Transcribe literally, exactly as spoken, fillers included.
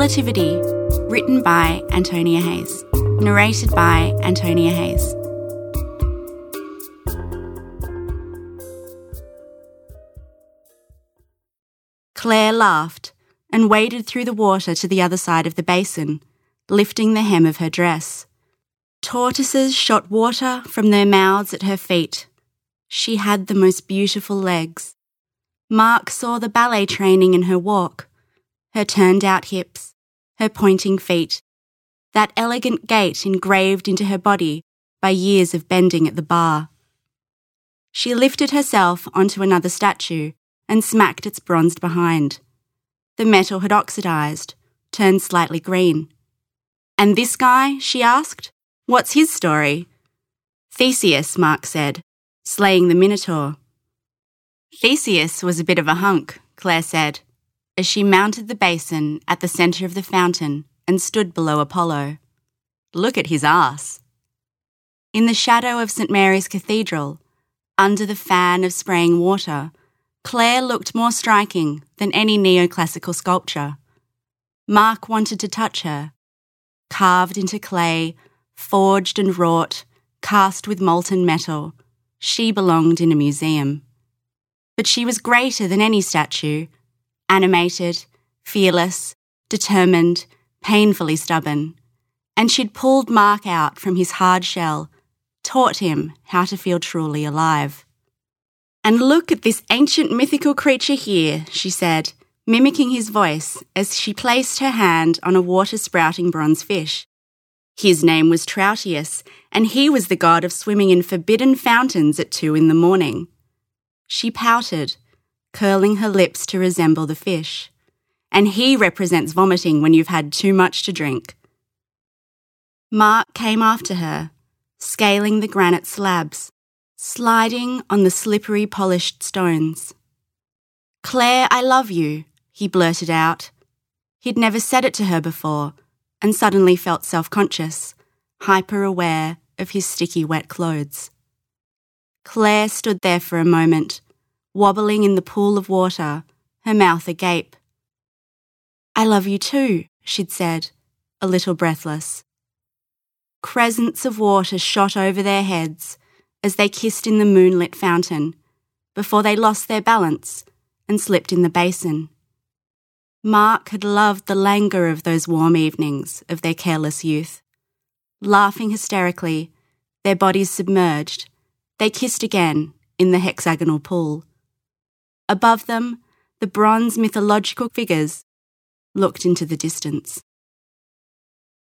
Relativity, written by Antonia Hayes, narrated by Antonia Hayes. Claire laughed and waded through the water to the other side of the basin, lifting the hem of her dress. Tortoises shot water from their mouths at her feet. She had the most beautiful legs. Mark saw the ballet training in her walk, her turned-out hips, her pointing feet, that elegant gait engraved into her body by years of bending at the bar. She lifted herself onto another statue and smacked its bronzed behind. The metal had oxidised, turned slightly green. "And this guy?" she asked. "What's his story?" "Theseus," Mark said, "slaying the Minotaur." "Theseus was a bit of a hunk," Claire said, as she mounted the basin at the centre of the fountain and stood below Apollo. "Look at his arse." In the shadow of St Mary's Cathedral, under the fan of spraying water, Claire looked more striking than any neoclassical sculpture. Mark wanted to touch her. Carved into clay, forged and wrought, cast with molten metal, she belonged in a museum. But she was greater than any statue, animated, fearless, determined, painfully stubborn, and she'd pulled Mark out from his hard shell, taught him how to feel truly alive. "And look at this ancient mythical creature here," she said, mimicking his voice as she placed her hand on a water-sprouting bronze fish. "His name was Troutius, and he was the god of swimming in forbidden fountains at two in the morning." She pouted, curling her lips to resemble the fish. "And he represents vomiting when you've had too much to drink." Mark came after her, scaling the granite slabs, sliding on the slippery polished stones. "Claire, I love you," he blurted out. He'd never said it to her before, and suddenly felt self-conscious, hyper-aware of his sticky wet clothes. Claire stood there for a moment, wobbling in the pool of water, her mouth agape. "I love you too," she'd said, a little breathless. Crescents of water shot over their heads as they kissed in the moonlit fountain, before they lost their balance and slipped in the basin. Mark had loved the languor of those warm evenings of their careless youth. Laughing hysterically, their bodies submerged, they kissed again in the hexagonal pool. Above them, the bronze mythological figures looked into the distance.